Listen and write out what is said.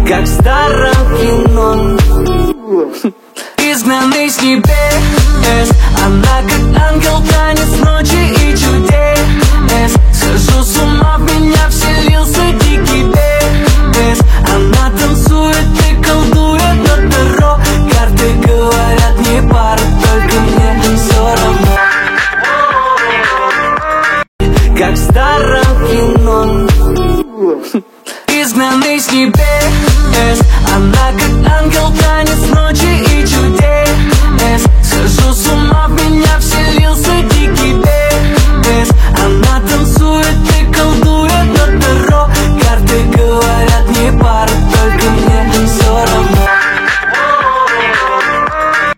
как в старом кино. Изгнанный с небес, она как ангел, танец ночи и чудес. Схожу с ума, в меня вселился дикий бес. Она танцует и колдует на таро. Карты говорят не пара, только мне все равно. Как в старом кино. Изгнанный с небес.